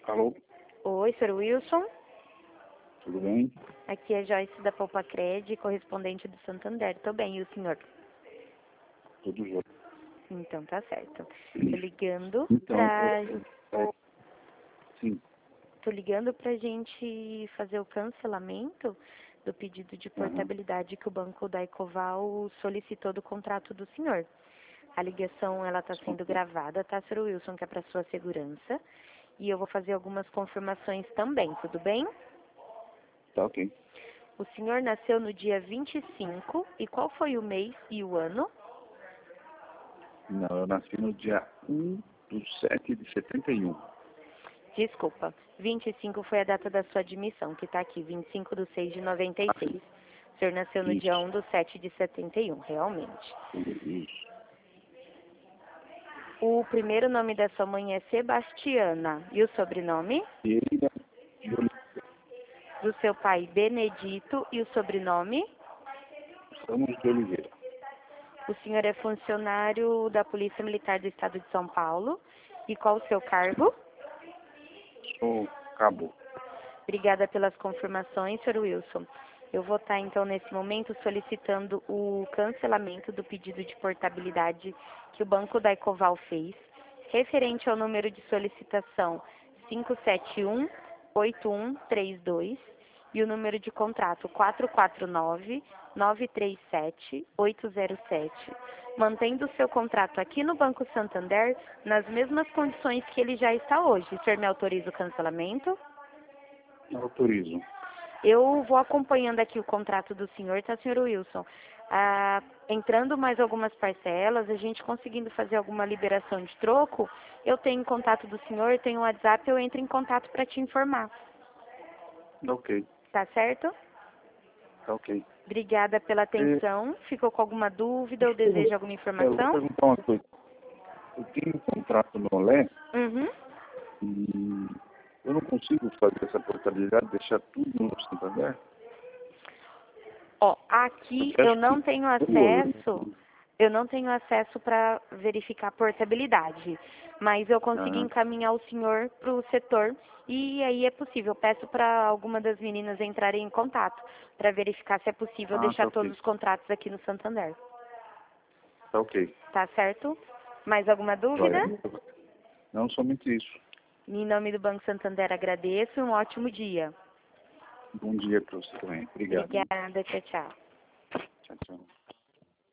Alô, Oi, Sr. Wilson. tudo bem? Aqui é Joyce da Poupa-Cred, correspondente do Santander. Tô bem, e o senhor? Tudo jóia. Então tá certo. Tô ligando Então, pra... sim, Tô ligando pra gente fazer o cancelamento do pedido de aham, portabilidade que o Banco da Ecoval solicitou do contrato do senhor. A ligação, ela tá sendo gravada, tá, Sr. Wilson, que é pra sua segurança. E eu vou fazer algumas confirmações também, tudo bem? tá ok. O senhor nasceu no dia 25, e qual foi o mês e o ano? Não, eu nasci no dia 1/7/71. Desculpa, 25 foi a data da sua admissão, que está aqui, 25/6/96. O senhor nasceu no dia Isso, 1/7/71, realmente. isso. O primeiro nome da sua mãe é Sebastiana, e o sobrenome? E ele é de Do seu pai, Benedito, e o sobrenome? Ramos de Oliveira. O senhor é funcionário da Polícia Militar do Estado de São Paulo, e qual o seu cargo? Sou cabo. Obrigada pelas confirmações, Sr. Wilson. Eu vou estar, então, nesse momento, solicitando o cancelamento do pedido de portabilidade que o Banco da Ecoval fez, referente ao número de solicitação 571-8132 e o número de contrato 449-937-807, mantendo o seu contrato aqui no Banco Santander nas mesmas condições que ele já está hoje. O senhor me autoriza o cancelamento? Autorizo. Eu vou acompanhando aqui o contrato do senhor, tá, senhor Wilson? Entrando mais algumas parcelas, a gente conseguindo fazer alguma liberação de troco, eu tenho contato do senhor, tenho um WhatsApp, eu entro em contato para te informar. Ok, Tá certo? tá ok. Obrigada pela atenção. Ficou com alguma dúvida ou deseja alguma Eu vou informação? perguntar uma coisa. Eu tenho um contrato no Olé Uhum. e eu não consigo fazer essa portabilidade, deixar tudo no Santander? Ó, aqui Porque eu acho não que tenho como acesso, eu não tenho acesso para verificar a portabilidade, mas eu consigo ah, encaminhar o senhor para o setor e aí é possível. Eu peço para alguma das meninas entrarem em contato para verificar se é possível tá deixar todos ok. os contratos aqui no Santander. Tá ok. Tá certo? Mais alguma dúvida? Joia. Não somente isso. Em nome do Banco Santander agradeço e um ótimo dia. Bom dia para você também. Obrigado. Obrigada, tchau, tchau. Tchau, tchau.